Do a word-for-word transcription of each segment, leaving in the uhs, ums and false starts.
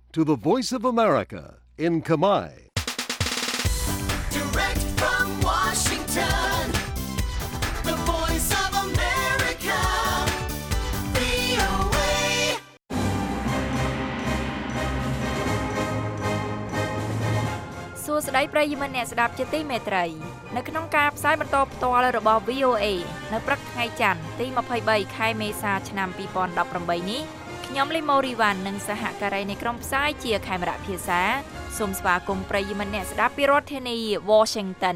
to the Voice of America in Khmer. Direct from Washington, the Voice of America, វី អូ เอសួស្តីប្រិយមិត្តអ្នកស្ដាប់ជាទីមេត្រីនៅក្នុងការផ្សាយបន្តផ្ទាល់របស់ វី អូ เอ នៅព្រឹកថ្ងៃច័ន្ទទីยี่สิบสามខែមេសាឆ្នាំยี่สิบสิบแปดនេះខ្ញុំលីម៉ូរីវ៉ាន់និងសហការីនៃក្រុមផ្សាយជាខេមរៈភាសាសូមស្វាគមន៍ប្រិយមិត្តអ្នកស្ដាប់ពីរដ្ឋធានី Washington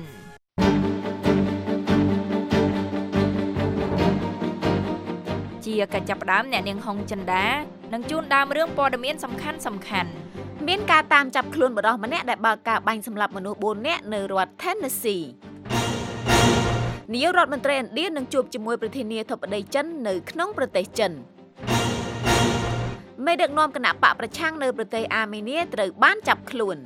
ជាកិច្ចចាប់ផ្ដើមអ្នកនាងហុងចិន្តានឹងជូនដើមរឿងព័ត៌មានសំខាន់សំខាន់មានការតាមចាប់ខ្លួនបុរសម្នាក់ដែលបើកការបាញ់សម្លាប់មនុស្សបួននាក់នៅរដ្ឋ Tennessee នាយករដ្ឋមន្ត្រីឥណ្ឌានឹងជួបជាមួយប្រធានាធិបតីចិននៅក្នុងប្រទេសចិនមេដឹកនាំគណៈបកប្រឆាំងនៅប្រទេសអាមេនីត្រូវបានចាប់ខ្លួន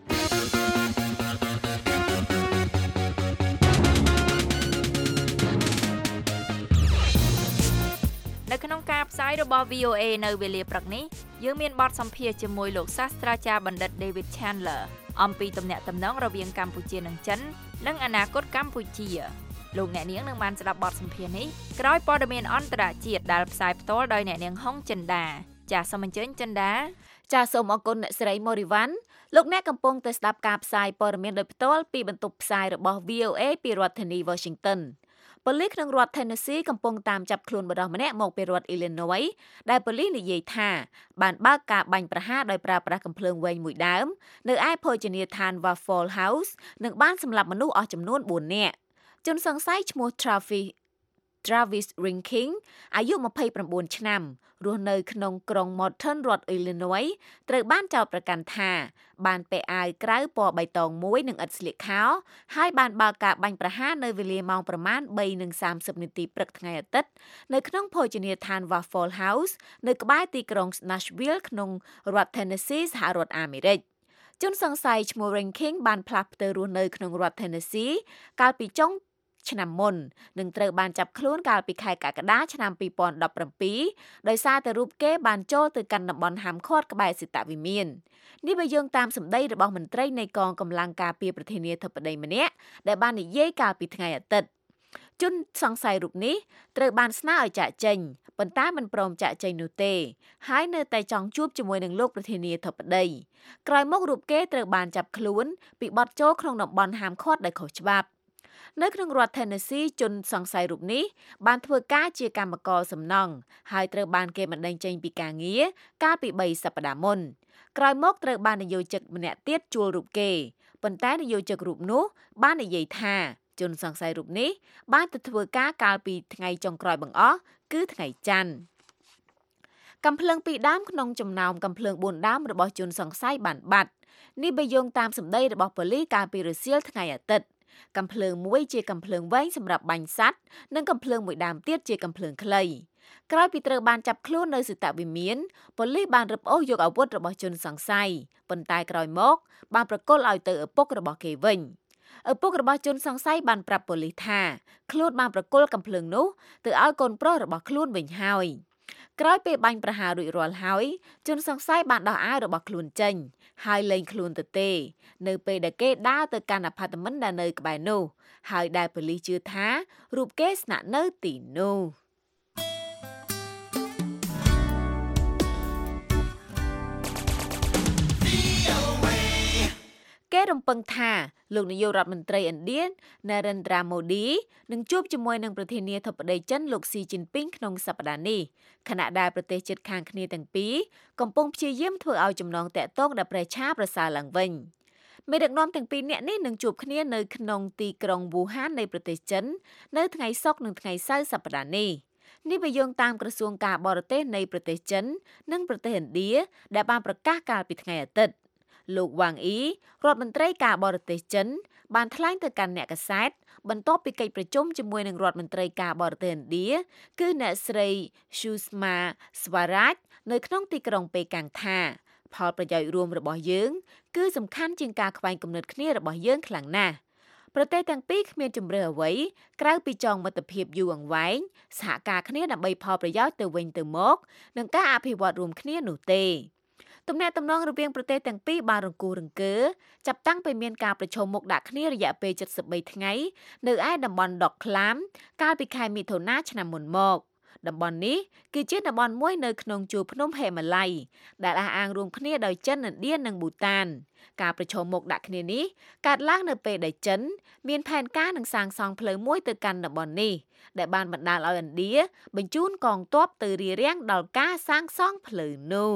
នៅក្នុងការផ្សាយរបស់ វី អូ เอ នៅវេលាព្រឹកនេះយើងមានបទសម្ភាសន៍ជាមួយលោកសាស្ត្រាចារ្យបណ្ឌិត David Chandler អំពីទំនាក់ទំនងរវាងកម្ពុជានិងចិននិងអនាគតកម្ពុជាលោកអ្នកនាងនឹងបានស្ដាប់បទសម្ភាសន៍នេះក្រោយព័ត៌មានអន្តរជាតិដែលផ្សាយផ្ទាល់ដោយអ្នកនាងហុងចិន្តាចាសសូមអញ្ជើញចិន្តាចាសសូមអរគុណអ្នកស្រីម៉ូរីវ៉ាន់លោកអ្នកកំពុងតែស្ដាប់ការផ្សាយព័ត៌មានដោយផ្ទាល់ពីបន្ទប់ផ្សាយរបស់ វី អូ เอ ពីរដ្ឋធានី Washingtonប៉ូលីសក្នុងរដ្ឋ Tennessee កំពុងតាមចាប់ខ្លួនបុរសម្នាក់មកពីរដ្ឋ Illinois ដែលប៉ូលីសនិយាយថាបានបើកការបាញ់ប្រហារដោយប្រើប្រាស់កាំភ្លើងវែងមួយដើមនៅឯភោជនីយដ្ឋាន Waffle House និងបានសម្លាប់មនុស្សអស់ចំនួនបួននាក់ជនសង្ស័យឈ្មោះ Travis Travis Rinking អាយុยี่สิบเก้าឆ្នាំរស់នៅក្នុងក្រុង Morton រដ្ឋ Illinois ត្រូវបានចោទប្រកាន់ថាបានពាក់អាវក្រៅពណ៌បៃតងមួយនិងឥតស្លៀកខោហើយបានបើកការបាញ់ប្រហារនៅវេលាម៉ោងប្រមាណ បីនិងសាមសិបនាទីព្រឹកថ្ងៃអាទិត្យនៅក្នុងភោជនីយដ្ឋាន Waffle House នៅក្បែរទីក្រុង Nashville ក្នុងរដ្ឋ Tennessee សហរដ្ឋអាមេរិកជនសង្ស័យឈ្មោះ Rinking បានផ្លាស់ផ្ទើររស់នៅក្នុងរដ្ឋ Tennessee កាលពីចុងឆ្នាំមុននឹងត្រូវបានចាប់ខ្លួនកាលពីខែកក្កដាឆ្នាំยี่สิบสิบเจ็ดដោយសារតែរូបគេបានចូលទៅកាន់តំបន់ហាមឃាត់ក្បែរសេតវិមាននេះបើយើងតាមសម្ដីរបស់មន្ត្រីនៃកងកម្លាំងការពារប្រធានាធិបតីម្នាក់ដែលបាននិយាយកាលពីថ្ងៃអាទិត្យជនសង្ស័យរូបនេះត្រូវបានស្នើឲ្យចាកចេញប៉ុន្តែមិនព្រមចាកចេញនោះទេហើយនៅតែចង់ជួបជាមួយនឹងលោកប្រធានាធិបតីក្រោយមករូបគេត្រូវបានចាប់ខ្លួនពីបទចូលក្នុងតំបន់ហាមឃាត់ដោយខុសច្បាប់នៅក្នុងរដ្ឋ Tennessee ជនសង្ស័យរូបនេះបានធ្វើការជាកម្មករសំណង់ហើយត្រូវបានគេបណ្តេញចេញពីការងារកាលពីបីសប្តាហ៍មុនក្រោយមកត្រូវបាននយោជិកម្នាក់ទៀតជួលរូបគេប៉ុន្តែនយោជិករូបនោះបាននិយាយថាជនសង្ស័យរូបនេះបានទៅធ្វើការកាលពីថ្ងៃចុងក្រោយបង្អស់គឺថ្ងៃច័ន្ទកាំភ្លើងពីរដើមក្នុងចំណោមកាំភ្លើងបួនដើមរបស់ជនសង្ស័យបានបាត់នេះបើយោងតាមសម្ដីរបស់ប៉ូលីសកាលពីរសៀលថ្ងៃអាទិត្យកាំភ្លើងមួយជាកាំភ្លើងវែងសម្រាប់បាញ់សត្វនិងកាំភ្លើងមួយដើមទៀតជាកាំភ្លើងខ្លីក្រោយពីត្រូវបានចាប់ខ្លួននៅសេតវិមានប៉ូលីសបានរឹបអូសយកអាវុធរបស់ជនសង្ស័យប៉ុន្តែក្រោយមកបានប្រគល់ឲ្យទៅឪពុករបស់គេវិញឪពុករបស់ជនសង្ស័យបានប្រាប់ប៉ូលីសថាខ្លួនបានប្រគល់កាំភ្លើងនោះទៅឲ្យកូនប្រុសរបស់ខ្លួនវិញហើយក្រោយពេលបាញ់ប្រហាររួចរាល់ហើយជនសង្ស័យបានដោះអាវរបស់ខ្លួនចេញហើយលែងខ្លួនទៅទេនៅពេលដែលគេដើរទៅកាន់អាផាតមិនដែលនៅក្បែរនោះហើយដែលប៉ូលីសជឿថារូបគេស្នាក់នៅទីនោះគេរំពឹងថាលោកនាយករដ្ឋមន្ត្រីឥណ្ឌា Narendra Modi នឹងជួបជាមួយនឹងប្រធានាធិបតីចិនលោក Xi Jinping ក្នុងសប្តាហ៍នេះខណៈដែលប្រទេសជិតខាងគ្នាទាំងពីរកំពុងព្យាយាមធ្វើឲ្យចំណងតាក់ទងដែលប្រឆាប្រសើរឡើងវិញមេដឹកនាំទាំងពីរនាក់នេះនឹងជួបគ្នានៅក្នុងទីក្រុង Wuhan នៃប្រទេសចិននៅថ្ងៃសុក្រនិងថ្ងៃសៅរ៍សប្តាហ៍នេះនេះបើយោងតាមក្រសួងការបរទេសនៃប្រទេសចិននិងប្រទេសឥណ្ឌាដែលបានប្រកាសកាលពីថ្ងៃអាទិត្យលោកវ៉ាងអ៊ីរដ្ឋមន្ត្រីការបរទេសចិនបានថ្លែងទៅកាន់អ្នកកាសែតបន្ទាប់ពីកិច្ចប្រជុំជាមួយនឹងរដ្ឋមន្ត្រីការបរទេសឥណ្ឌាគឺអ្នកស្រី Sushma Swaraj នៅក្នុងទីក្រុងប៉េកាំងថាផលប្រយោជន៍រួមរបស់យើងគឺសំខាន់ជាងការខ្វែងគំនិតគ្នារបស់យើងខ្លាំងណាស់ប្រទេសទាំងពីរគ្មានជម្រើសអ្វីក្រៅពីចងមិត្តភាពយូរអង្វែងសហការគ្នាដើម្បីផលប្រយោជន៍ទៅវិញទៅមកនិងការអភិវឌ្ឍរួមគ្នានោះទេទំនាក់ទំនងរវាងប្រទេសទាំងពីរបានរង្គោះរង្គើចាប់តាំងពីមានការប្រជុំមុខដាក់គ្នារយៈពេល七สิบ三ថ្ងៃនៅឯតំបន់ដុកក្លាមកាលពីខែមិថុនាឆ្នាំមុនមកតំបន់នេះគឺជាតំបន់មួយនៅក្នុងជួរភ្នំហេម៉ាឡៃដែលអះអាងរួមគ្នាដោយចិនឥណ្ឌានិងប៊ូតានការប្រជុំមុខដាក់គ្នានេះកើតឡើងនៅពេលដែលចិនមានផែនការនឹងសាងសង់ផ្លូវមួយទៅកាន់តំបន់នេះដែលបានបណ្ដាលឲ្យឥណ្ឌាបញ្ជូនកងទ័ពទៅរារាំងដល់ការសាងសង់ផ្លូវនោះ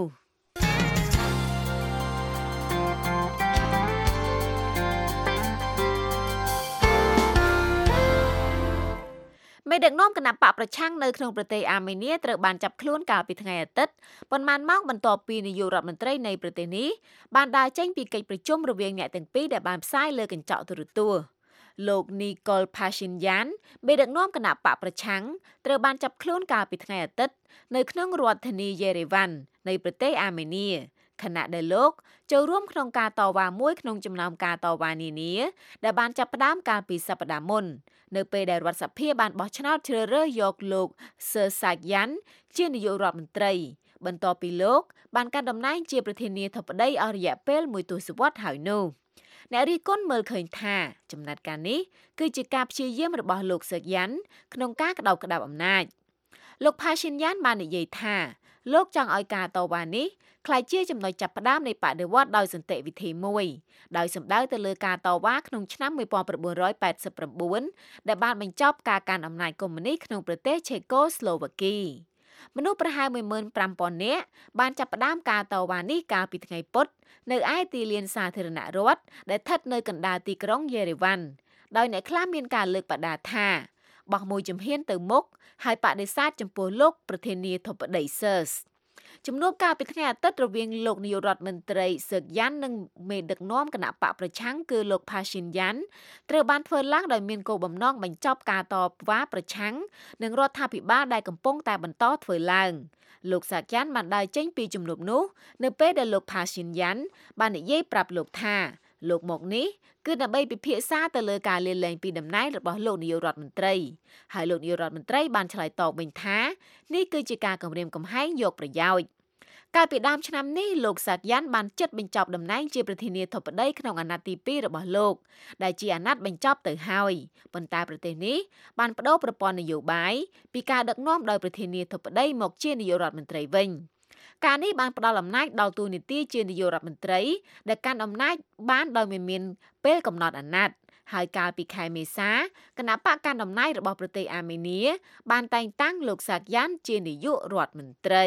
មេដឹកនាំគណបកប្រឆាំងនៅក្នុងប្រទេសអាមេនីត្រូវបានចាប់ខ្លួនកាលពីថ្ងៃអាទិត្យប៉ុន្មានម៉ោងបន្ទាប់ពីនាយករដ្ឋមន្ត្រីនៃប្រទេសនេះបានដើរចេញពីកិច្ចប្រជុំរវាងអ្នកទាំងពីរដែលបានផ្សាយលើកញ្ចក់ទូរទស្សន៍លោក Nikol Pashinyan មេដឹកនាំគណបកប្រឆាំងត្រូវបានចាប់ខ្លួនកាលពីថ្ងៃអាទិត្យនៅក្នុងរដ្ឋធានី Yerevan នៃប្រទេសអាមេនីខណៈដែលលោកចូលរួមក្នុងការតវ៉ាមួយក្នុងចំណោមការតវ៉ានានាដែលបានចាប់ផ្ដើមកាលពីសប្តាហ៍មុននៅពេលដែលរដ្ឋសភាបានបោះឆ្នោតជ្រើសរើសយកលោក Sersayan ជានាយករដ្ឋមន្ត្រីបន្ទាប់ពីលោកបានកាន់តំណែងជាប្រធានាធិបតីអស់រយៈពេលមួយទសវត្សរ៍ហើយនោះអ្នករិះគន់មើលឃើញថាចំណាត់ការនេះគឺជាការព្យាយាមរបស់លោក Sersayan ក្នុងការក្តោបក្តាប់អំណាចលោក Pashinyan បាននិយាយថាលោកចង់ឲ្យការតវ៉ានេះក្លាយជាចំណុចចាប់ផ្ដើមនៃបដិវត្តន៍ដោយសន្តិវិធីមួយដោយសំដៅទៅលើការតវ៉ាក្នុងឆ្នាំnineteen eighty-nineដែលបានបញ្ចប់ការកាន់អំណាចកុម្មុយនីសក្នុងប្រទេសឆេកូស្លូវ៉ាគីមនុស្សប្រហែលone thousand five hundredនាក់បានចាប់ផ្ដើមការតវ៉ានេះកាលពីថ្ងៃពុធនៅឯទីលានសាធារណរដ្ឋដែលស្ថិតនៅកណ្ដាលទីក្រុងយេរេវ៉ាន់ដោយអ្នកខ្លះមានការលើកបដាថាបោះមួយជំហានទៅមុខហើយបដិសេធចំពោះលោកប្រធានាធិបតី Sersជំនួបកាលពីថ្ងៃអាទិត្យរវាងលោកនាយករដ្ឋមន្ត្រី Sersayan និងមេដឹកនាំគណបកប្រឆាំងគឺលោក Pashinyan ត្រូវបានធ្វើឡើងដោយមានគោលបំណងបញ្ចប់ការតវ៉ាប្រឆាំងនឹងរដ្ឋាភិបាលដែលកំពុងតែបន្តធ្វើឡើងលោក Sersayan បានដើរចេញពីជំនួបនោះនៅពេលដែលលោក Pashinyan បាននិយាយប្រាប់លោកថាលោកមកនេះគឺដើម្បីពិភាក្សាទៅលើការលាលែងពីតំណែងរបស់លោកនាយករដ្ឋមន្ត្រីហើយលោកនាយករដ្ឋមន្ត្រីបានឆ្លើយតបវិញថានេះគឺជាការគំរាមកំហែងយកប្រយោជន៍កាលពីដើមឆ្នាំនេះលោក Sersayan បានជិតបញ្ចប់តំណែងជាប្រធានាធិបតីក្នុងអាណត្តិទីtwoរបស់លោកដែលជាអាណត្តិបញ្ចប់ទៅហើយប៉ុន្តែប្រទេសនេះបានបដូរប្រព័ន្ធនយោបាយពីការដឹកនាំដោយប្រធានាធិបតីមកជានាយករដ្ឋមន្ត្រីវិញការនេះបានផ្ដល់អំណាចដល់តួនាទីជានាយករដ្ឋមន្ត្រីដែលកាន់អំណាចបានដោយមិនមានពេលកំណត់អាណត្តិហើយកាលពីខែមេសាគណៈបកកាន់អំណាចរបស់ប្រទេសអាមេនីបានតែងតាំងលោក Sersayan ជានាយករដ្ឋមន្ត្រី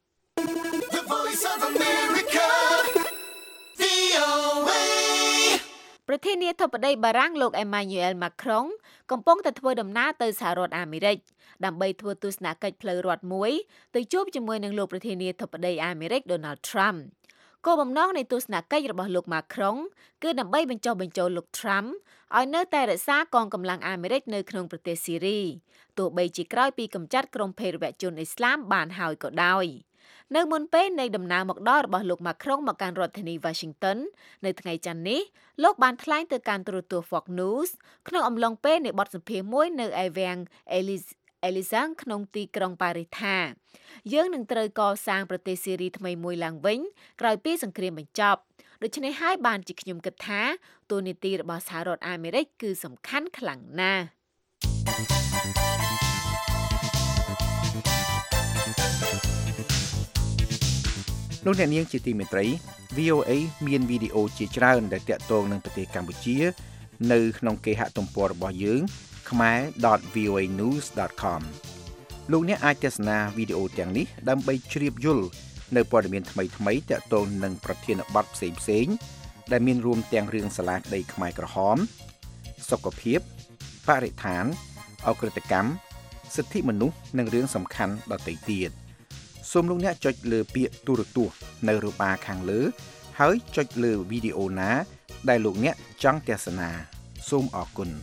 The Voice of America, V O A ប្រធានាធិបតីបារាំងលោក Emmanuel Macron កំពុងតែធ្វើដំណើរទៅសហរដ្ឋអាមេរិកដើម្បីធ្វើទស្សនកិច្ចផ្លូវរដ្ឋមួយទៅជួបជាមួយនឹងលោកប្រធានាធិបតីអាមេរិក Donald Trump គោលបំណងនៃទស្សនកិច្ចរបស់លោក Macron គឺដើម្បីបញ្ចុះបញ្ចូលលោក Trump ឲ្យនៅតែរក្សាកងកម្លាំងអាមេរិកនៅក្នុងប្រទេសស៊ីរីទោះបីជាក្រោយពីកម្ចាត់ក្រុមភេរវជនអ៊ីស្លាមបានហើយក៏ដោយនៅមុនពេលនៃដំណើរមកដល់របស់លោក Macron មកកាន់រដ្ឋធានី Washington នៅថ្ងៃច័ន្ទនេះលោកបានថ្លែងទៅកាន់ទូរទស្សន៍ Fox News ក្នុងអំឡុងពេលនៃបទសម្ភាសន៍មួយនៅឯវាំង Élysée ក្នុងទីក្រុងប៉ារីសថាយើងនឹងត្រូវកសាងប្រទេសស៊ីរីថ្មីមួយឡើងវិញក្រោយពីសង្គ្រាមបញ្ចប់ដូច្នេះហើយបានជាខ្ញុំគិតថាតួនាទីរបស់សហរដ្ឋអាមេរិកគឺសំខាន់ខ្លាំងណាស់លោកអ្នកនាងជាទីមេត្រី V O A មានវីដេអូជាច្រើនដែលទាក់ទងនឹងប្រទេសកម្ពុជានៅក្នុងគេហទំព័ររបស់យើង khmer dot v o a news dot com លោកអ្នកអាចទស្សនាវីដេអូទាំងនេះដើម្បីជ្រាបយល់នៅព័ត៌មានថ្មីៗទាក់ទងនឹងប្រធានបទផ្សេងៗដែលមានរួមទាំងរឿងសាលាក្តីខ្មែរក្រហមសុខភាពបរិស្ថានអក្រិតកម្មសិទ្ធិមនុស្សនិងរឿងសំខាន់ដទៃទៀតសូមលោកអ្នកចុចលើពាក្យទូរទស្សន៍នៅរបាខាងលើហើយចុចលើវីដេអូណាដែលលោកអ្នកចង់ទស្សនាសូមអរគុណ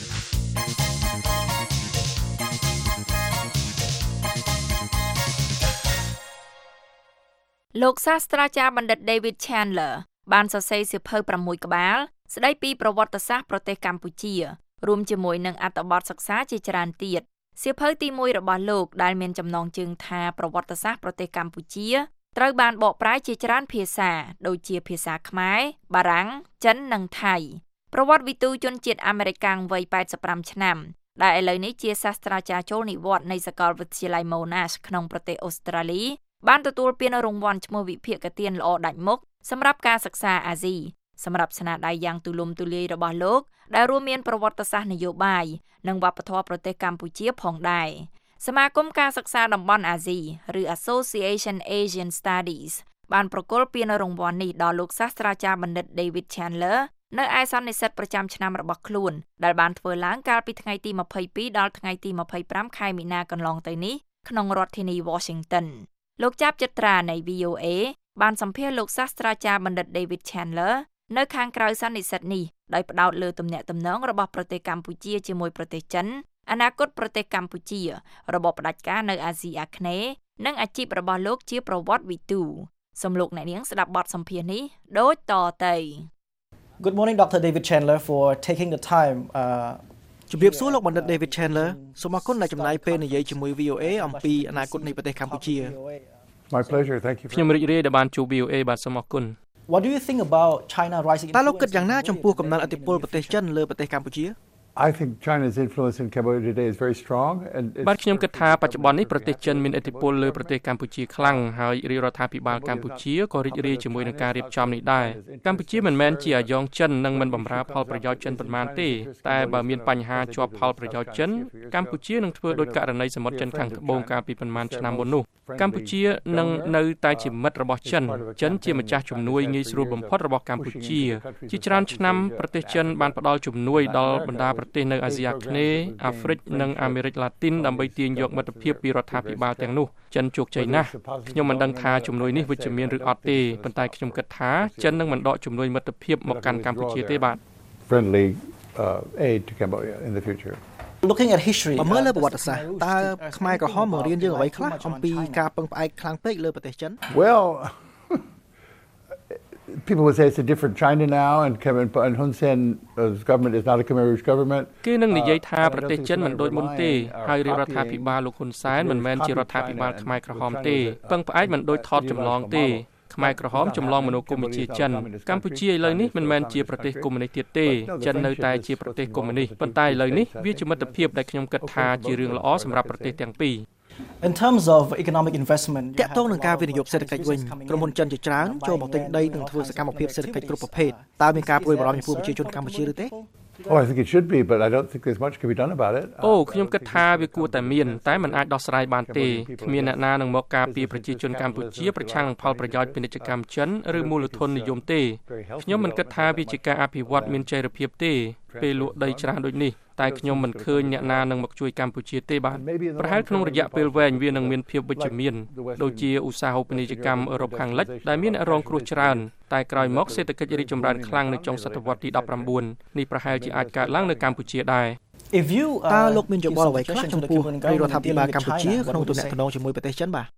លោកសាស្ត្រាចារ្យបណ្ឌិត David Chandler បានសរសេរសៀវភៅsixក្បាលស្ដីពីប្រវត្តិសាស្ត្រប្រទេសកម្ពុជារួមជាមួយនឹងអត្ថបទសិក្សាជាច្រើនទៀតសៀវភៅទីoneរបស់លោកដែលមានចំណងជើងថាប្រវត្តិសាស្ត្រប្រទេសកម្ពុជាត្រូវបានបកប្រែជាច្រើនភាសាដូចជាភាសាខ្មែរបារាំងចិននិងថៃប្រវត្តិវិទូជនជាតិអាមេរិកវ័យeighty fiveឆ្នាំដែលឥឡូវនេះជាសាស្ត្រាចារ្យចូលនិវត្តន៍នៃសាកលវិទ្យាល័យ Monash ក្នុងប្រទេសអូស្ត្រាលីបានទទួលពានរង្វាន់ឈ្មោះវិភាគទានល្អដាច់មុខសម្រាប់ការសិក្សាអាស៊ីសម្រាប់ស្នាដៃយ៉ាងទូលំទូលាយរបស់លោកដែលរួមមានប្រវត្តិសាស្ត្រនយោបាយនិងវប្បធម៌ប្រទេសកម្ពុជាផងដែរសមាគមការសិក្សាតំបន់អាស៊ីឬ Association Asian Studies បានប្រគល់ពានរង្វាន់នេះដល់លោកសាស្ត្រាចារ្យបណ្ឌិត David Chandler នៅឯសន្និសីទប្រចាំឆ្នាំរបស់ខ្លួនដែលបានធ្វើឡើងកាលពីថ្ងៃទីtwenty-twoដល់ថ្ងៃទីtwenty-fiveខែមីនាកន្លងទៅនេះក្នុងរដ្ឋធានី Washington លោកចាប់ចត្រានៃ V O A បានសម្ភាសន៍លោកសាស្ត្រាចារ្យបណ្ឌិត David Chandler នៅខាងក្រៅសន្និសីទនេះដោយផ្ដោតលើទំនាក់ទំនងរបស់ប្រទេសកម្ពុជាជាមួយប្រទេសចិនអនាគតប្រទេសកម្ពុជារបបផ្ដាច់ការនៅអាស៊ីអាគ្នេយ៍និងអាជីពរបស់លោកជាប្រវត្តិវិទូសូមលោកអ្នកនាងស្ដាប់បទសម្ភាសន៍នេះដូចតទៅ Good morning Doctor David Chandler for taking the time ជំរាបសួរលោកបណ្ឌិត David Chandler សូមអរគុណដែលចំណាយពេលនិយាយជាមួយ V O A អំពីអនាគតនៃប្រទេសកម្ពុជា My pleasure thank you ខ្ញុំរីករាយដែលបានជួប V O A បាទសូមអរគុណ What do you think about China rising តើលោកគិតយ៉ាងណាចំពោះកំណើនឥទ្ធិពលប្រទេសចិនលើប្រទេសកម្ពុជា I think China's influence in Cambodia today is very strong and បាទខ្ញុំគិតថាបច្ចុប្បន្ននេះប្រទេសចិនមានឥទ្ធិពលលើប្រទេសកម្ពុជាខ្លាំងហើយរាជរដ្ឋាភិបាលកម្ពុជាក៏រីករាយជាមួយនឹងការរៀបចំនេះដែរកម្ពុជាមិនមែនជាអាយ៉ងចិននិងមិនបម្រើផលប្រយោជន៍ចិនប៉ុន្មានទេតែបើមានបញ្ហាជាប់ផលប្រយោជន៍ចិនកម្ពុជានឹងធ្វើដោយករណីសមុទ្រចិនខាងត្បូងកាលពីប៉ុន្មានឆ្នាំមុននោះកម្ពុជានឹងនៅតែជាមិត្តរបស់ចិនចិនជាម្ចាស់ជំនួយងាយស្រួលបំផុតរបស់កម្ពុជាជាច្រើនឆ្នាំប្រទេសចិនបានផ្ដល់ជំនួយដល់បណ្ដាប្រទេសនៅអាស៊ីអាគ្នេយ៍អាហ្វ្រិកនិងអាមេរិកឡាទីនដើម្បីទាញយកមិត្តភាពពីរដ្ឋាភិបាលទាំងនោះចិនជោគជ័យណាស់ខ្ញុំមិនដឹងថាជំនួយនេះវិជ្ជមានឬអត់ទេប៉ុន្តែខ្ញុំគិតថាចិននឹងមិនដកជំនួយមិត្តភាពមកកាន់កម្ពុជាទេបាទ friendly uh, aid to Cambodia in the future Looking at history បើមើលលើប្រវត្តិសាស្ត្រតើខ្មែរក្រហមបង្រៀនយើងអ្វីខ្លះអំពីការពឹងផ្អែកខ្លាំងពេកលើប្រទេសចិន Well people would say it's a different China now and Kevin and Hun Sen's government is not a Khmer Rouge government គេនឹងនិយាយថាប្រទេសចិនមិនដូចមុនទេហើយរាជរដ្ឋាភិបាលលោកហ៊ុនសែនមិនមែនជារដ្ឋាភិបាលខ្មែរក្រហមទេពឹងផ្អែកមិនដូចថតចម្លងទេខ្មែរក្រហមចម្លងមនោគមវិជ្ជាចិនកម្ពុជាឥឡូវនេះមិនមែនជាប្រទេសកុម្មុយនីសទៀតទេចិននៅតែជាប្រទេសកុម្មុយនីសប៉ុន្តែឥឡូវនេះវាជាមិត្តភាពដែលខ្ញុំគិតថាជារឿងល្អសម្រាប់ប្រទេសទាំងពីរ In terms of economic investment តាក់ទងនឹងការវិនិយោគសេដ្ឋកិច្ចវិញក្រុមហ៊ុនចិនជាច្រើនចូលមកទិញដីនិងធ្វើសកម្មភាពសេដ្ឋកិច្ចគ្រប់ប្រភេទតើមានការព្រួយបារម្ភចំពោះប្រជាជនកម្ពុជាឬទេ Oh I think it should be but I don't think there's much can be done about it អូខ្ញុំគិតថាវាគួរតែមានតែมันអាចដោះស្រាយបានទេគ្មានអ្នកណានឹងមកការពារប្រជាជនកម្ពុជាប្រឆាំងនឹងផលប្រយោជន៍ពាណិជ្ជកម្មចិនឬមូលធននិយមទេខ្ញុំមិនគិតថាវាជាការអភិវឌ្ឍមានចីរភាពទេពេលលក់ដីច្រើនដូចនេះតែខ្ញុំមិនឃើញអ្នកណានឹងមកជួយកម្ពុជាទេបាទប្រហែលក្នុងរយៈពេលវែងវានឹងមានភាពវិជ្ជមានដូចជាឧស្សាហូបនីយកម្មអឺរ៉ុបខាងលិចដែលមានអ្នករងគ្រោះច្រើនតែក្រោយមកសេដ្ឋកិច្ចរីកចម្រើនខ្លាំងនៅចុងសតវត្សទីnineteenនេះប្រហែលជាអាចកើតឡើងនៅកម្ពុជាដែរ If you តើលោកមានយោបល់អ្វីខ្លះចំពោះរដ្ឋាភិបាលកម្ពុជាក្នុងទំនាក់ទំនងជាមួយប្រទេសចិនបាទ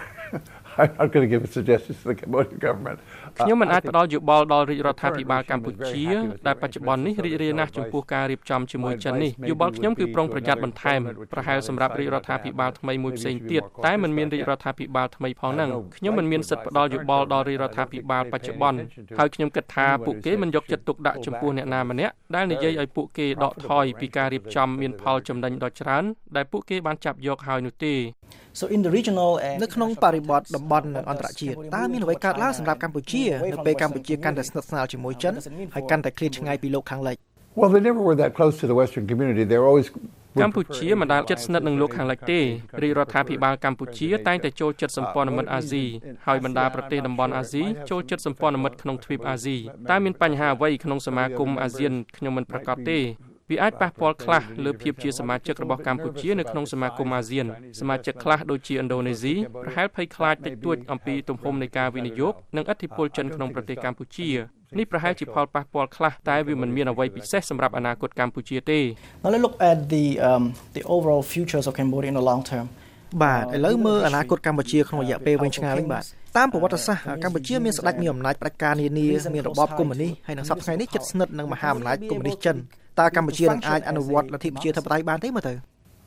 I'm not going to give a suggestions to the Cambodian government ខ្ញុំមិនអាចផ្ដល់យោបល់ដល់រាជរដ្ឋាភិបាលកម្ពុជាដែលបច្ចុប្បន្ននេះរីករាយណាស់ចំពោះការរៀបចំជាមួយចិននេះយោបល់ខ្ញុំគឺប្រុងប្រយ័ត្នបន្ថែមប្រហែលសម្រាប់រាជរដ្ឋាភិបាលថ្មីមួយផ្សេងទៀតតែមិនមានរាជរដ្ឋាភិបាលថ្មីផងហ្នឹងខ្ញុំមិនមានសិទ្ធិផ្ដល់យោបល់ដល់រាជរដ្ឋាភិបាលបច្ចុប្បន្នហើយខ្ញុំគិតថាពួកគេមិនយកចិត្តទុកដាក់ចំពោះអ្នកណាម្នាក់ដែលនិយាយឲ្យពួកគេដកថយពីការរៀបចំមានផលចំណេញដ៏ច្រើនដែលពួកគេបានចាប់យកហើយនោះទេ So in the regional នៅក្នុងបរិបទតំបន់និងអន្តរជាតិតើមានអ្វីកើតឡើងសម្រាប់កម្ពុជានៅពេលកម្ពុជាកាន់តែស្និទ្ធស្នាលជាមួយចិនហើយកាន់តែឃ្លាតឆ្ងាយពីលោកខាងលិច Well they never were that close to the Western community they're always កម្ពុជាមិនដែលជិតស្និទ្ធនឹងលោកខាងលិចទេរាជរដ្ឋាភិបាលកម្ពុជាតែងតែចូលចិត្តសម្ព័ន្ធមិត្តអាស៊ីហើយបណ្ដាប្រទេសតំបន់អាស៊ីចូលចិត្តសម្ព័ន្ធមិត្តក្នុងទ្វីបអាស៊ីតែមានបញ្ហាអ្វីក្នុងសមាគមអាស៊ានខ្ញុំមិនប្រកាសទេវាអាចប៉ះពាល់ខ្លះលើភាពជាសមាជិករបស់កម្ពុជានៅក្នុងសមាគមអាស៊ានសមាជិកខ្លះដូចជាឥណ្ឌូនេស៊ីប្រហែលភ័យខ្លាចតិចតួចអំពីទំហំនៃការវិនិយោគនិងឥទ្ធិពលចិនក្នុងប្រទេសកម្ពុជានេះប្រហែលជាផលប៉ះពាល់ខ្លះតែវាមិនមានអ្វីពិសេសសម្រាប់អនាគតកម្ពុជាទេ Now let's look at the um the overall futures of Cambodia in the long term បាទឥឡូវមើលអនាគតកម្ពុជាក្នុងរយៈពេលវែងឆ្ងាយវិញបាទតាមប្រវត្តិសាស្ត្រកម្ពុជាមានស្ដេចមានអំណាចផ្ដាច់ការនានាមានរបបកុម្មុយនីសហើយនៅសប្តាហ៍ថ្ងៃនេះជិតស្និទ្ធនឹងមហាអំណាចកុម្មុយនីសចិនតើកម្ពុជានឹងអាចអនុវត្តលទ្ធិប្រជាធិបតេយ្យបានទេមើលទៅ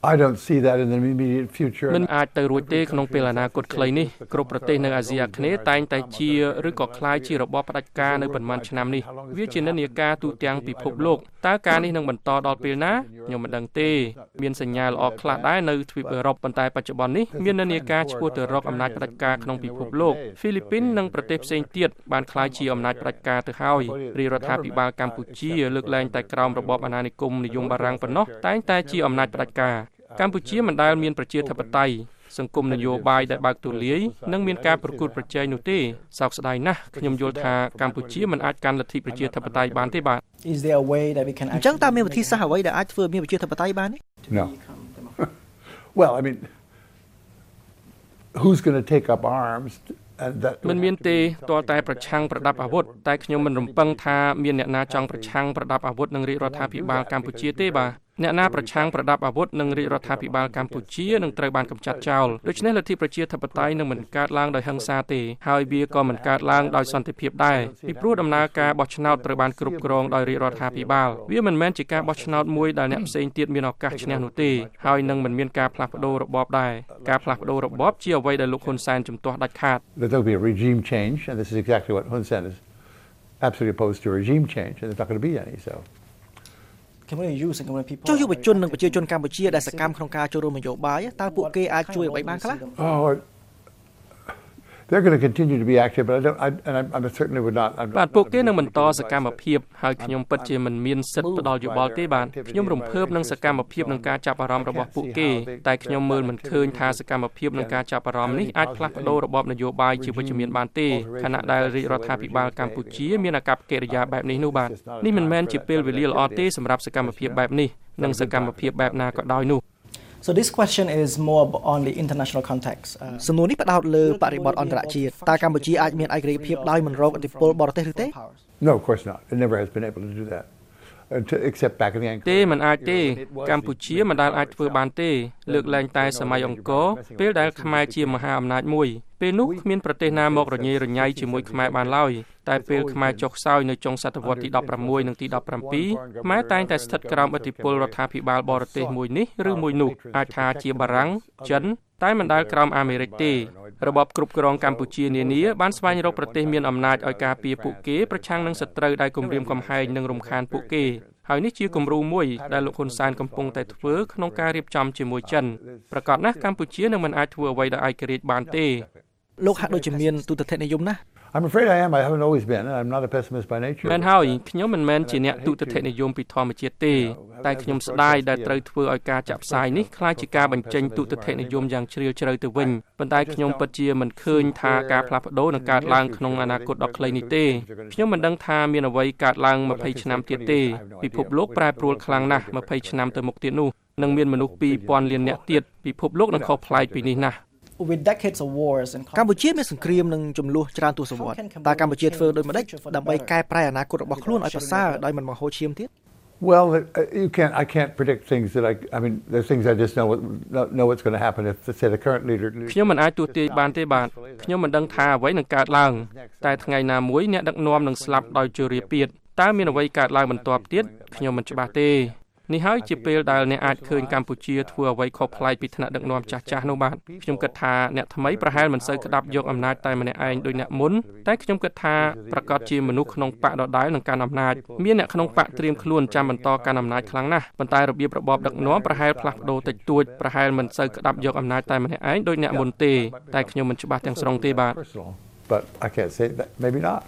I don't see that in the immediate future. មិនអាចទៅរួចទេក្នុងពេលអនាគតខ្លីនេះគ្រប់ប្រទេសនៅអាស៊ីអាគ្នេយ៍តែងតែជាឬក៏คล้ายជារបបផ្ដាច់ការនៅប៉ុន្មានឆ្នាំនេះវាជានិន្នាការទូទាំងពិភពលោកតើការនេះនឹងបន្តដល់ពេលណាខ្ញុំមិនដឹងទេមានសញ្ញាល្អខ្លះដែរនៅទ្វីបអឺរ៉ុបប៉ុន្តែបច្ចុប្បន្ននេះមាននិន្នាការឆ្ពោះទៅរកអំណាចផ្ដាច់ការក្នុងពិភពលោកហ្វីលីពីននិងប្រទេសផ្សេងទៀតបានក្លាយជាអំណាចផ្ដាច់ការទៅហើយរាជរដ្ឋាភិបាលកម្ពុជាលើកលែងតែក្រោមរបបអាណានិគមនិយមបារាំងប៉ុណ្ណោះតែងតែជាអំណាចផ្ដាច់ការកម្ពុជាមិនដែលមានប្រជាធិបតេយ្យសង្គមនយោបាយដែលបើកទូលាយនិងមានការប្រកួតប្រជែងនោះទេសោកស្ដាយណាស់ខ្ញុំយល់ថាកម្ពុជាមិនអាចកាន់លទ្ធិប្រជាធិបតេយ្យបានទេបាទ Is there a way that we can អញ្ចឹងតើមានវិធីសាស្ត្រអ្វីដែលអាចធ្វើមានប្រជាធិបតេយ្យបានទេ No. Well, I mean, who's going to take up arms? មិនមានទេទាល់តែប្រឆាំងប្រដាប់អាវុធតែខ្ញុំមិនរំពឹងថាមានអ្នកណាចង់ប្រឆាំងប្រដាប់អាវុធនឹងរាជរដ្ឋាភិបាលកម្ពុជាទេបាទអ្នកណាប្រឆាំងប្រដាប់អាវុធនឹងរាជរដ្ឋាភិបាលកម្ពុជានឹងត្រូវបានកម្ចាត់ចោលដូច្នេះលទ្ធិប្រជាធិបតេយ្យនឹងមិនកើតឡើងដោយហិង្សាទេហើយវាក៏មិនកើតឡើងដោយសន្តិភាពដែរពីព្រោះដំណើរការបោះឆ្នោតត្រូវបានគ្រប់គ្រងដោយរាជរដ្ឋាភិបាលវាមិនមែនជាការបោះឆ្នោតមួយដែលអ្នកផ្សេងទៀតមានឱកាសឈ្នះនោះទេហើយនឹងមិនមានការផ្លាស់ប្ដូររបបដែរការផ្លាស់ប្ដូររបបជាអ្វីដែលលោកហ៊ុនសែនជំទាស់ដាច់ខាត There will be a regime change and this is exactly what Hun Sen is absolutely opposed to regime change and there's not going to be any so ចុះយុវជននិងប្រជាជនកម្ពុជាដែលសកម្មក្នុងការចូលរួមនយោបាយតើពួកគេអាចជួយអ្វីបានខ្លះ Oh They're going to continue to be active but I don't I, and I, I certainly would not បាទពួកគេនឹងបន្តសកម្មភាពហើយខ្ញុំពិតជាមិនមានសិទ្ធិផ្ដល់យោបល់ទេបាទខ្ញុំរំភើបនឹងសកម្មភាពនឹងការចាប់អារម្មណ៍របស់ពួកគេតែខ្ញុំមើលមិនឃើញថាសកម្មភាពនឹងការចាប់អារម្មណ៍នេះអាចផ្លាស់ប្ដូររបបនយោបាយជាវិជ្ជមានបានទេខណៈដែលរាជរដ្ឋាភិបាលកម្ពុជាមានអាកប្បកិរិយាបែបនេះនោះបាទនេះមិនមែនជាពេលវេលាល្អទេសម្រាប់សកម្មភាពបែបនេះនិងសកម្មភាពបែបណាក៏ដោយនោះ So this question is more on the international context. សំណួរនេះផ្ដោតលើបរិបទអន្តរជាតិតើកម្ពុជាអាចមានឯករាជ្យភាពដោយមិនរងឥទ្ធិពលបរទេសឬទេ No, of course not. It never has been able to do that. Except back in the ទេមិនអាចទេកម្ពុជាមិនដែលអាចធ្វើបានទេលើកលែងតែសម័យអង្គរពេលដែលខ្មែរជាមហាអំណាចមួយពេលនោះគ្មានប្រទេសណាមករញ៉េរញ៉ៃជាមួយខ្មែរបានឡើយតែពេលខ្មែរចុះខ្សោយនៅចុងសតវត្សទីដប់ប្រាំមួយនិងទីដប់ប្រាំពីរខ្មែរតែងតែស្ថិតក្រោមឥទ្ធិពលរដ្ឋាភិបាលបរទេសមួយនេះឬមួយនោះអាចថាជាបារាំងចិនតែមិនដែលក្រោមអាមេរិកទេរបបគ្រប់គ្រងកម្ពុជានានាបានស្វែងរកប្រទេសមានអំណាចឲ្យការពារពួកគេប្រឆាំងនឹងសត្រូវដែលគំរាមកំហែងនិងរំខានពួកគេហើយនេះជាគំរូមួយដែលលោកហ៊ុនសែនកំពុងតែធ្វើក្នុងការរៀបចំជាមួយចិនប្រកាសណាស់កម្ពុជានឹងមិនអាចធ្វើអ្វីដោយឯករាជ្យបានទេលោកហាក់ដូចជាមានទូទៅនិយមណាស់ I'm afraid I am I haven't always been I'm not a pessimist by nature មែនហើយខ្ញុំមិនមែនជាអ្នកទូទៅនិយមពីធម្មជាតិទេតែខ្ញុំស្ដាយដែលត្រូវធ្វើឲ្យការចាក់ផ្សាយនេះคล้ายជាការបញ្ចេញទូទៅនិយមយ៉ាងជ្រាលជ្រៅទៅវិញប៉ុន្តែខ្ញុំពិតជាមិនឃើញថាការផ្លាស់ប្ដូរនឹងកើតឡើងក្នុងអនាគតដ៏ខ្លីនេះទេខ្ញុំមិនដឹងថាមានអ្វីកើតឡើងยี่สิบឆ្នាំទៀតទេពិភពលោកប្រែប្រួលខ្លាំងណាស់ยี่สิบឆ្នាំទៅមុខទៀតនោះនឹងមានមនុស្សtwo thousandលាននាក់ទៀតពិភពលោកនឹងខុសប្លែកពីនេះណាស់ With decades of wars and កម្ពុជាមានសង្គ្រាមនិងចំនួនច្រើនទសវត្សរ៍តើកម្ពុជាធ្វើដូចម្តេចដើម្បីកែប្រែអនាគតរបស់ខ្លួនឲ្យប្រសើរដោយមិនបង្ហូរឈាមទៀត Well you can't I can't predict things that I I mean there's things I just know what know what's going to happen if say the current leader ខ្ញុំមិនអាចទស្សទាយបានទេបាទខ្ញុំមិនដឹងថាអ្វីនឹងកើតឡើងតែថ្ងៃណាមួយអ្នកដឹកនាំនឹងស្លាប់ដោយជរាពាធតើមានអ្វីកើតឡើងបន្ទាប់ទៀតខ្ញុំមិនច្បាស់ទេនេះហើយជាពេលដែលអ្នកអាចឃើញកម្ពុជាធ្វើអ្វីខុសប្លែកពីថ្នាក់ដឹកនាំចាស់ចាស់នោះបាទខ្ញុំគិតថាអ្នកថ្មីប្រហែលមិនសូវក្តាប់យកអំណាចតែម្នាក់ឯងដោយអ្នកមុនតែខ្ញុំគិតថាប្រកាសជាមនុស្សក្នុងបកដដែលនឹងកាន់អំណាចមានអ្នកក្នុងបកត្រៀមខ្លួនចាំបន្តកាន់អំណាចខ្លាំងណាស់ប៉ុន្តែរបៀបរបបដឹកនាំប្រហែលផ្លាស់ប្ដូរតិចតួចប្រហែលមិនសូវក្តាប់យកអំណាចតែម្នាក់ឯងដោយអ្នកមុនទេតែខ្ញុំមិនច្បាស់ទាំងស្រុងទេបាទ But I can't say that maybe not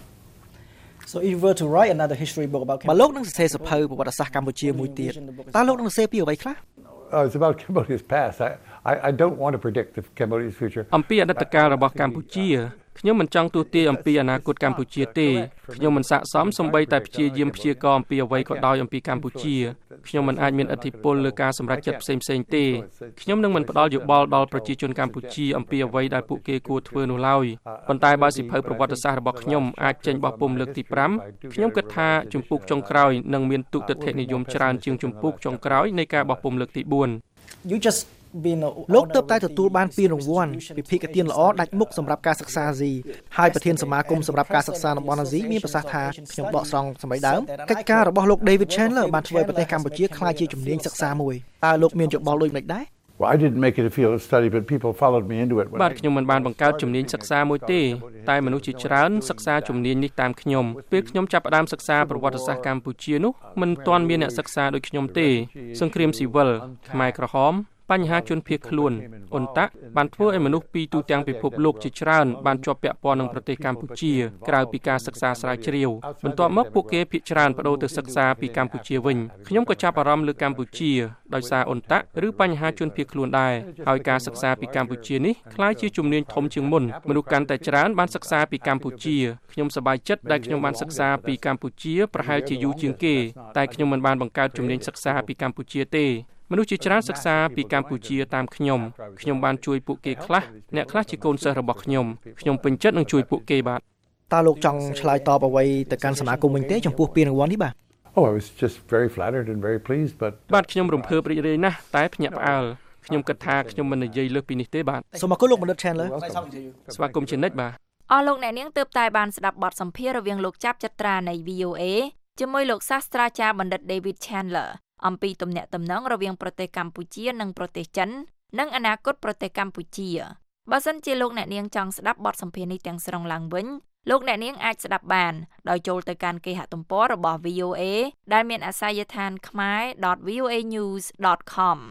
So if you were to write another history book about បើលោកនឹងសរសេរសភៅប្រវត្តិសាស្ត្រកម្ពុជាមួយទៀតតើលោកនឹងសរសេរពីអ្វីខ្លះ Oh it's about Cambodia's past I I I don't want to predict the Cambodia's future អំពីអតីតកាលរបស់កម្ពុជាខ្ញុំមិនចង់ទស្សទាយអំពីអនាគតកម្ពុជាទេខ្ញុំមិនស័ក្តិសមសូម្បីតែព្យាយាមព្យាករអំពីអ្វីក៏ដោយអំពីកម្ពុជាខ្ញុំមិនអាចមានឥទ្ធិពលលើការសម្រេចចិត្តផ្សេងផ្សេងទេខ្ញុំនឹងមិនផ្ដល់យោបល់ដល់ប្រជាជនកម្ពុជាអំពីអ្វីដែលពួកគេគួរធ្វើនោះឡើយប៉ុន្តែបើសិភៅប្រវត្តិសាស្ត្ររបស់ខ្ញុំអាចចេញបោះពុម្ពលើកទីfiveខ្ញុំគិតថាជំពូកចុងក្រោយនឹងមានទុតិយនិយមច្រើនជាងជំពូកចុងក្រោយនៃការបោះពុម្ពលើកទីfour You just លោកទើបតែទទួលបានពានរង្វាន់ពិភេកទានល្អដាច់មុខសម្រាប់ការសិក្សាអាស៊ីហើយប្រធានសមាគមសម្រាប់ការសិក្សាតំបន់អាស៊ីមានប្រសាសន៍ថាខ្ញុំដកស្រង់សម្ដីដើមកិច្ចការរបស់លោក David Chandler បានធ្វើឲ្យប្រទេសកម្ពុជាក្លាយជាជំនាញសិក្សាមួយតើលោកមានយោបល់ដូចនេះដែរ Well, I didn't make it a field study, but people followed me into it. បាទខ្ញុំមិនបានបង្កើតជំនាញសិក្សាមួយទេតែមនុស្សជាច្រើនសិក្សាជំនាញនេះតាមខ្ញុំពេលខ្ញុំចាប់ផ្ដើមសិក្សាប្រវត្តិសាស្ត្រកម្ពុជានោះមិនទាន់មានអ្នកសិក្សាដូចខ្ញុំទេសង្គ្រាមស៊ីវិលខ្មែរក្រហមបញ្ហាជនភៀសខ្លួនអ៊ុនតាក់បានធ្វើឲ្យមនុស្សពីទូទាំងពិភពលោកជាច្រើនបានជាប់ពាក់ព័ន្ធនឹងប្រទេសកម្ពុជាក្រៅពីការសិក្សាស្រាវជ្រាវបន្ទាប់មកពួកគេភាគច្រើនបដូរទៅសិក្សាពីកម្ពុជាវិញខ្ញុំក៏ចាប់អារម្មណ៍លើកម្ពុជាដោយសារអ៊ុនតាក់ឬបញ្ហាជនភៀសខ្លួនដែរហើយការសិក្សាពីកម្ពុជានេះក្លាយជាជំនាញធំជាងមុនមនុស្សកាន់តែច្រើនបានសិក្សាពីកម្ពុជាខ្ញុំសប្បាយចិត្តដែលខ្ញុំបានសិក្សាពីកម្ពុជាប្រហែលជាយូរជាងគេតែខ្ញុំមិនបានបង្កើតជំនាញសិក្សាពីកម្ពុជាទេមនុស្សជាច្រើនសិក្សាពីកម្ពុជាតាមខ្ញុំខ្ញុំបានជួយពួកគេខ្លះអ្នកខ្លះជាកូនសិស្សរបស់ខ្ញុំខ្ញុំពេញចិត្តនឹងជួយពួកគេបាទតើលោកចង់ឆ្លើយតបអ្វីទៅកាន់សមាគមវិញទេចំពោះពានរង្វាន់នេះបាទ Oh, I was just very flattered and very pleased, but បាទខ្ញុំរំភើបរីករាយណាស់តែភ្ញាក់ផ្អើលខ្ញុំគិតថាខ្ញុំមិននិយាយលើសពីនេះទេបាទសូមអរគុណលោកបណ្ឌិត Chandler ស្វាគមន៍ជានិច្ចបាទអស់លោកអ្នកនាងទើបតែបានស្ដាប់បទសម្ភាសន៍រវាងលោកចាប់ចត្រានៃ វី អូ អេ ជាមួយលោកសាស្ត្រាចារ្យបណ្ឌិត David Chandlerអំពីទំនាក់ទំនងរវាងប្រទេសកម្ពុជានិងប្រទេសចិននិងអនាគតប្រទេសកម្ពុជាបើសិនជាលោកអ្នកនាងចង់ស្ដាប់បទសម្ភាសន៍នេះទាំងស្រុងឡើងវិញលោកអ្នកនាងអាចស្ដាប់បានដោយចូលទៅកាន់គេហទំព័ររបស់ វី អូ អេ ដែលមានអាសយដ្ឋាន ខមែរ ដត វី អូ អេ ញូស ដត ខម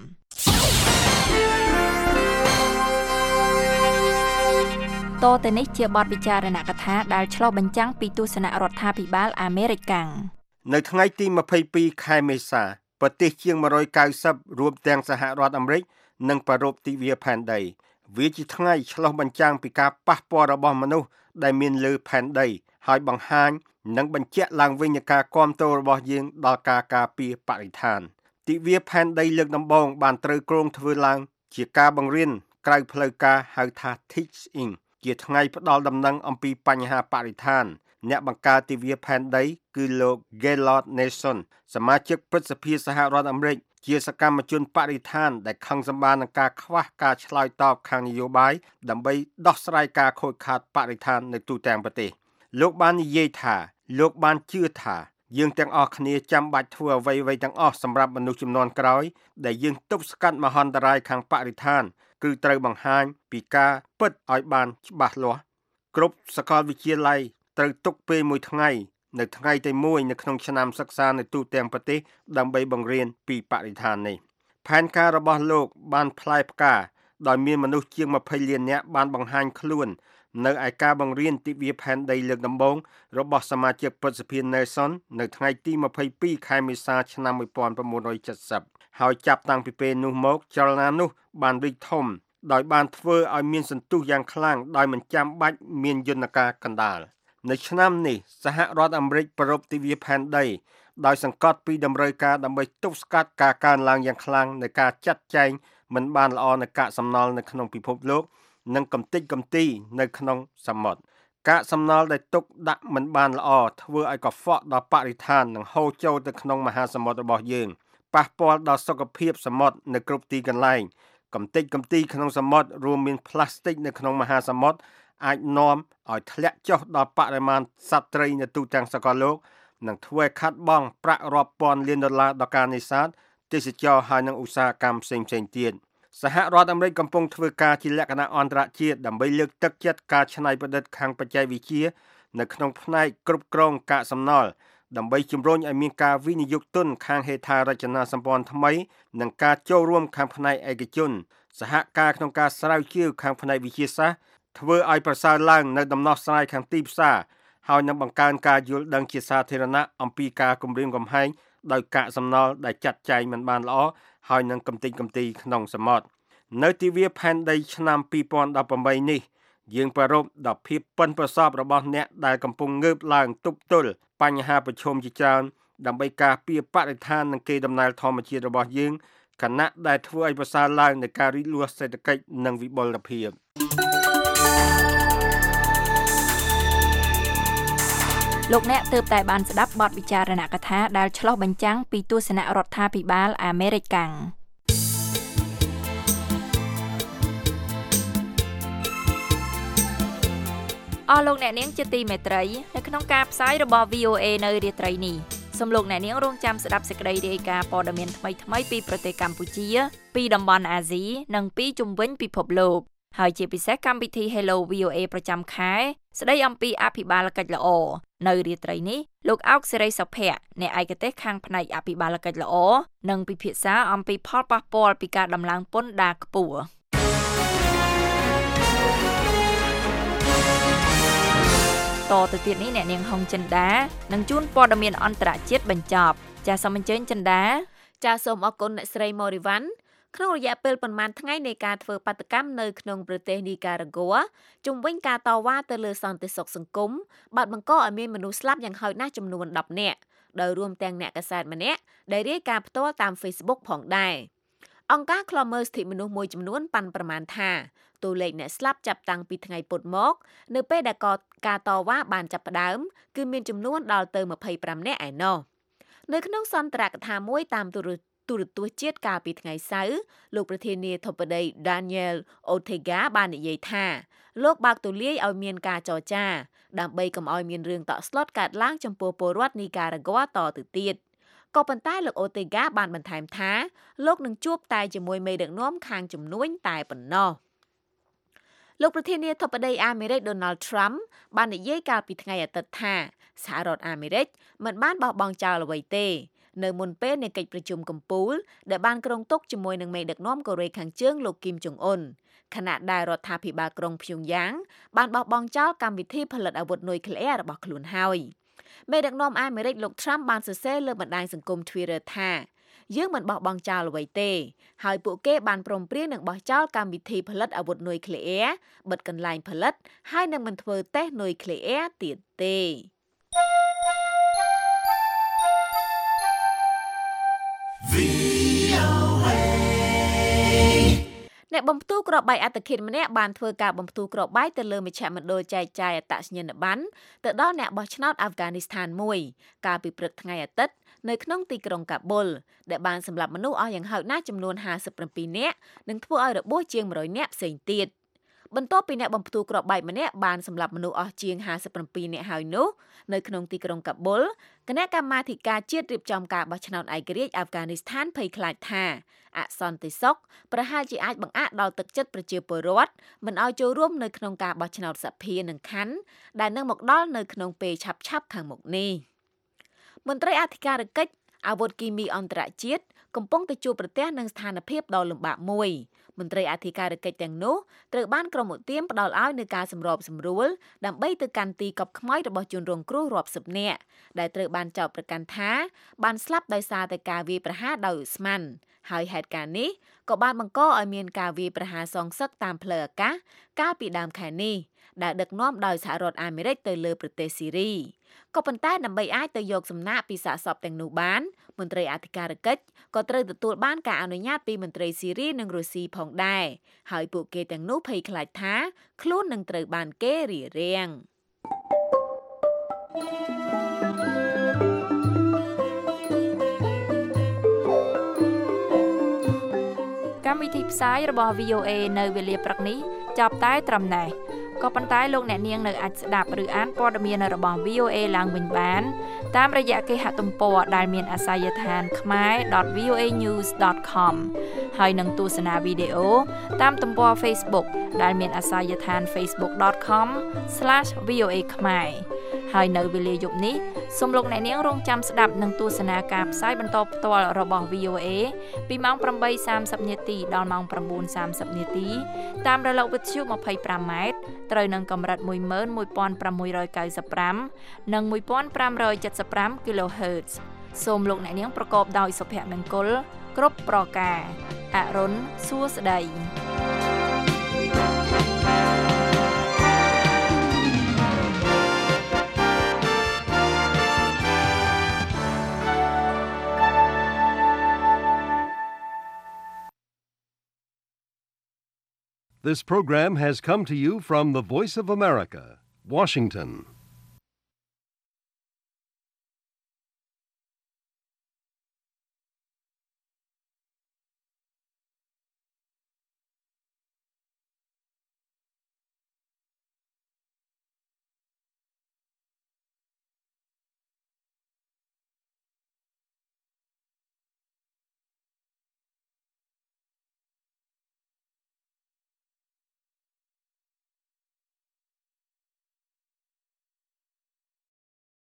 តទៅនេះជាបទពិចារណកថាដែលឆ្លុះបញ្ចាំងពីទស្សនៈរដ្ឋាភិបាលអាមេរិកកាំងនៅថ្ងៃទីម្ភៃពីរខែមេសាប្រទេសជាងមួយរយកៅសិបរួមទាំងសហរដ្ឋអាមេរិកនិងប្ររពទិវាផែនដីវាជាថ្ងៃឆ្លុះបញ្ចាំងពីការប៉ះពាល់របស់មនុស្សដែលមានលើផែនដីហើយបង្ហាញនិងបញ្ជាក់ឡើងវិញនូវការគាំទ្ររបស់យើងដល់ការការពារបរិស្ថានទិវាផែនដីលើកដំបូងបានត្រូវគ្រោងធ្វើឡើងជាការបង្រៀនក្រៅផ្លូវការហៅថា Teach-in ជាថ្ងៃផ្ដល់ដំណឹងអំពីបញ្ហាបរិស្ថានអ្នកបង្កើតទិវាផែនដីគឺលោក Gaylord Nelson សមាជិកព្រឹទ្ធសភាសហរដ្ឋអាមេរិកជាសកម្មជនបរិស្ថានដែលខឹងសម្បារនឹងការខ្វះការឆ្លើយតបខាងនយោបាយដើម្បីដោះស្រាយការខូចខាតបរិស្ថាននៅទូទាំងប្រទេសលោកបាននិយាយថាលោកបានជឿថាយើងទាំងអស់គ្នាចាំបាច់ធ្វើអ្វីៗទាំងអស់សម្រាប់មនុស្សជំនាន់ក្រោយដែលយើងទប់ស្កាត់មហន្តរាយខាងបរិស្ថានគឺត្រូវបង្ហាញពីការពិតឲ្យបានច្បាស់លាស់គ្រប់សាកលវិទ្យាល័យត្រូវទុកពេលមួយថ្ងៃនៅថ្ងៃទីមួយនៅក្នុងឆ្នាំសិក្សានៅទូទាំងប្រទេសដើម្បីបង្រៀនពីបរិស្ថាននេះផែនការរបស់លោកបានផ្លែផ្កាដោយមានមនុស្សជាងម្ភៃលាននាក់បានបង្ហាញខ្លួននៅឯការបង្រៀនទិវាផែនដីលើកដំបូងរបស់សមាជិកព្រឹទ្ធសភា Nelson នៅថ្ងៃទីម្ភៃពីរខែមេសាឆ្នាំmột nghìn chín trăm七mươiហើយចាប់តាំងពីពេលនោះមកចលនានោះបានរីកធំដោយបានធ្វើឲ្យមានសន្ទុះយ៉ាងខ្លាំងដោយមិនចាំបាច់មានយន្តការកណ្ដាលនៅឆ្នាំនេះសហរដ្ឋអាមេរិកប្រារព្ធទិវាផែនដីដោយសង្កត់ពីតម្រូវការដើម្បីទប់ស្កាត់ការកើនឡើងយ៉ាងខ្លាំងនៃការចាត់ចែងមិនបានល្អនៃកាកសំណល់នៅក្នុងពិភពលោកនិងកំទេចកំទីនៅក្នុងសមុទ្រកាកសំណល់ដែលទុកដាក់មិនបានល្អធ្វើឲ្យកខ្វក់ដល់បរិស្ថាននិងហូរចូលទៅក្នុងមហាសមុទ្ររបស់យើងប៉ះពាល់ដល់សុខភាពសមុទ្រនៅគ្រប់ទីកន្លែងកំទេចកំទីក្នុងសមុទ្ររួមមានផ្លាស្ទិកនៅក្នុងមហាសមុទ្រអាចនាំឲ្យធ្លាក់ចុះដល់បរិមាណសត្វត្រីនៅទូទាំងសកលលោកនិងធ្វើឲ្យខាត់បង់ប្រាក់រាប់ពាន់លានដុល្លារដល់ការនេសាទទេសចរណ៍ហើយនិងឧស្សាហកម្មផ្សេងៗទៀតសហរដ្ឋអាមេរិកកំពុងធ្វើការជាលក្ខណៈអន្តរជាតិដើម្បីលើកទឹកចិត្តការច្នៃប្រឌិតខាងបច្ចេកវិទ្យានៅក្នុងផ្នែកគ្រប់គ្រងកាកសំណល់ដើម្បីជំរុញឲ្យមានការវិនិយោគទុនខាងហេដ្ឋារចនាសម្ព័ន្ធថ្មីនិងការចូលរួមខាងផ្នែកឯកជនសហការក្នុងការស្រាវជ្រាវខាងផ្នែកវិទ្យាសាស្ត្រធ្វើឲ្យប្រសើរឡើងនៅដំណោះស្រាយខាងទីផ្សារហើយនឹងបង្កើនការយល់ដឹងជាសាធារណៈអំពីការគំរាមកំហែងដោយកាកសំណល់ដែលចាត់ចែងមិនបានល្អហើយនឹងកំទេចកំទីក្នុងសមុទ្រនៅទិវាផែនដីឆ្នាំពីរពាន់ដប់ប្រាំeightនេះយើងប្រារព្ធដល់ភាពប៉ិនប្រសប់របស់អ្នកដែលកំពុងងើបឡើងទប់ទល់បញ្ហាប្រឈមជាច្រើនដើម្បីការពារបរិស្ថាននិងកេរដំណែលធម្មជាតិរបស់យើងខណៈដែលធ្វើឲ្យប្រសើរឡើងនៃការរីករាលសេដ្ឋកិច្ចនិងវិបុលភាពលោកអ្នកទើបតែបានស្ដាប់បទវិចារណកថាដែលឆ្លុះបញ្ចាំងពីទស្សនៈរដ្ឋាភិបាលអាមេរិកកាំងអស់លោកអ្នកនាងជាទីមេត្រីនៅក្នុងការផ្សាយរបស់ វី អូ អេ នៅរាត្រីនេះសូមលោកអ្នកនាងរងចាំស្ដាប់សេចក្តីរាយការណ៍ព័ត៌មានថ្មីៗពីប្រទេសកម្ពុជាពីតំបន់អាស៊ីនិងពីជុំវិញពិភពលោកហើយជាពិសេសកម្មវិធី Hello វី អូ អេ ប្រចាំខែស្ដីអំពីអភិបាលកិច្ចល្អនៅរាត្រីនេះលោកអោកសេរីសុភ័ក្រអ្នកឯកទេសខាងផ្នែកអភិបាលកិច្ចល្អនឹងពិភាក្សាអំពីផលប៉ះពាល់ពីការដំឡើងពន្ធដារខ្ពស់តទៅទៀតនេះអ្នកនាងហុងចិន្តានឹងជួនព័ត៌មានអន្តរជាតិបញ្ចប់ចាសសូមអញ្ជើញចិន្តាចាសសូមអរគុណអ្នកស្រីម៉ូរីវ៉ាន់ក្នុងរយៈពេលប្រមាណថ្ងៃនៃការធ្វើបាតកម្មនៅក្នុងប្រទេសនីការ៉ាហ្គួជំវិញការតវ៉ាទៅលើសន្តិសុខសង្គមបានបង្កឲ្យមានមនុស្សស្លាប់យ៉ាងហោចណាស់ចំនួនដប់នាក់ដោយរួមទាំងអ្នកកាសែតម្នាក់ដែលរាយការណ៍ផ្ទាល់តាម Facebook ផងដែរអង្គការឃ្លាំមើលសិទ្ធិមនុស្សមួយចំនួនប៉ាន់ប្រមាណថាតួលេខអ្នកស្លាប់ចាប់តាំងពីថ្ងៃពុធមកនៅពេលដែលការតវ៉ាបានចាប់ផ្ដើមគឺមានចំនួនដល់ទៅម្ភៃប្រាំនាក់ឯណោះនៅក្នុងសន្ទរកថាមួយតាមទូរទូរទស្សន៍ជាតិកាលពីថ្ងៃសៅរ៍លោកប្រធានាធិបតី Daniel Ortega បាននិយាយថាលោកបើកទូលាយឲ្យមានការចរចាដើម្បីកុំឲ្យមានរឿងតក់ស្លុតកើតឡើងចំពោះពលរដ្ឋនីការ៉ាហ្គួតទៅទៀតក៏ប៉ុន្តែលោក Ortega បានបន្ថែមថាលោកនឹងជួបតែជាមួយមេដឹកនាំខាងជំនួញតែប៉ុណ្ណោះលោកប្រធានាធិបតីអាមេរិក Donald Trump បាននិយាយកាលពីថ្ងៃអាទិត្យថាសហរដ្ឋអាមេរិកមិនបានបោះបង់ចោលអ្វីទេនៅមុនពេលនៃកិច្ចប្រជុំកំពូលដែលបានក្រុងទុកជាមួយនឹងមេដឹកនាំកូរ៉េខាងជើងលោកគីមចុងអ៊ុនខណៈដែលរដ្ឋាភិបាលក្រុងព្យុងយ៉ាងបានបោះបង់ចោលកម្មវិធីផលិតអាវុធនុយក្លេអ៊ែររបស់ខ្លួនហើយមេដឹកនាំអាមេរិកលោក Trump បានសរសេរលើបណ្ដាញសង្គម Twitter ថាយើងមិនបោះបង់ចោលអ្វីទេហើយពួកគេបានព្រមព្រៀងនឹងបោះចោលកម្មវិធីផលិតអាវុធនុយក្លេអ៊ែរបិទកន្លែងផលិតហើយនឹងមិនធ្វើតេស្តនុយក្លេអ៊ែរទៀតទេអ្នកបំផ្ទុះគ្រាប់បែកអត្តឃាតម្នាក់បានធ្វើការបំផ្ទុះគ្រាប់បែកទៅលើមជ្ឈមណ្ឌលចែកចាយអត្តសញ្ញាណប័ណ្ណទៅដល់អ្នកបោះឆ្នោតអាហ្វហ្គានីស្ថានមួយកាលពីព្រឹកថ្ងៃអាទិត្យនៅក្នុងទីក្រុងកាប៊ុលដែលបានសម្លាប់មនុស្សអស់យ៉ាងហោចណាស់ចំនួនห้าสิบเจ็ดនាក់និងធ្វើឲ្យរបួសជាងone hundredនាក់ផ្សេងទៀតបន្ទាប់ពីអ្នកបំផ្ទុះគ្រាប់បែកម្នាក់បានសម្លាប់មនុស្សអស់ជាងห้าสิบเจ็ดនាក់ហើយនោះនៅក្នុងទីក្រុងកាប៊ុលគណៈកម្មាធិការជាតិរៀបចំការបោះឆ្នោតឯករាជ្យអាហ្វហ្គានីស្ថានភ័យខ្លាចថាអសន្តិសុខប្រហែលជាអាចបង្អាក់ដល់ទឹកចិត្តប្រជាពលរដ្ឋមិនឲ្យចូលរួមនៅក្នុងការបោះឆ្នោតសភានិងខណ្ឌដែលនឹងមកដល់នៅក្នុងពេលឆាប់ៗខាងមុខនេះមន្ត្រីអធិការកិច្ចអាវុធគីមីអន្តរជាតិកំពុងតែជួបប្រទះនឹងស្ថានភាពដ៏លំបាកមួយមន្ត្រីអធិការកិច្ចទាំងនោះត្រូវបានក្រុមឧទាមផ្ដល់ឲ្យនៅការសម្របសម្រួលដើម្បីទៅកាន់ទីកប់ខ្មោចរបស់ជនរងគ្រោះរាប់សិបនាក់ដែលត្រូវបានចោទប្រកាន់ថាបានស្លាប់ដោយសារតែការវាយប្រហារដោយឧស្ម័នហើយហេតុការណ៍នេះក៏បានបង្កឲ្យមានការវាយប្រហារសងសឹកតាមផ្លូវអាកាសកាលពីដើមខែនេះដែលដឹកនាំដោយសហរដ្ឋអាមេរិកទៅលើប្រទេសស៊ីរីក៏ប៉ុន្តែដើម្បីអាចទៅយកសំណាកពីសាកសពទាំងនោះបានមន្ត្រីអធិការកិច្ចក៏ត្រូវទទួលបានការអនុញ្ញាតពីមន្ត្រីស៊ីរីនិងរុស្ស៊ីផងដែរហើយពួកគេទាំងនោះភ័យខ្លាចថាខ្លួននឹងត្រូវបានគេរារាំងកម្មវិធីផ្សាយរបស់ វី អូ អេ នៅវេលាព្រឹកនេះចាប់តែត្រឹមណេះក៏ប៉ុន្តែលោកអ្នកនាងនៅអាចស្ដាប់ឬអានព័ត៌មានរបស់ វី អូ អេ ឡើងវិញបានតាមរយៈគេហទំព័រដែលមានអាសយដ្ឋាន khmer dot v o a news dot com ហើយនឹងទស្សនាវីដេអូតាមទំព័រ Facebook ដែលមានអាសយដ្ឋាន facebook dot com slash v o a khmer ហើយនៅវេលាយប់នេះសូមលោកអ្នកនាងរងចាំស្ដាប់និងទស្សនាការផ្សាយបន្តផ្ទាល់របស់ វី អូ អេ ពីម៉ោងeight thirtyនាទីដល់ម៉ោងnine thirtyនាទីតាមរលកវិទ្យុtwenty-fiveម៉ែត្រត្រូវនឹងកម្រិតone one five nine fiveនិងfifteen seventy-five គីឡូហឺតซ์សូមលោកអ្នកនាងប្រកបដោយសុភមង្គលគ្រប់ប្រការអរុនសួស្តី This program has come to you from the Voice of America, Washington.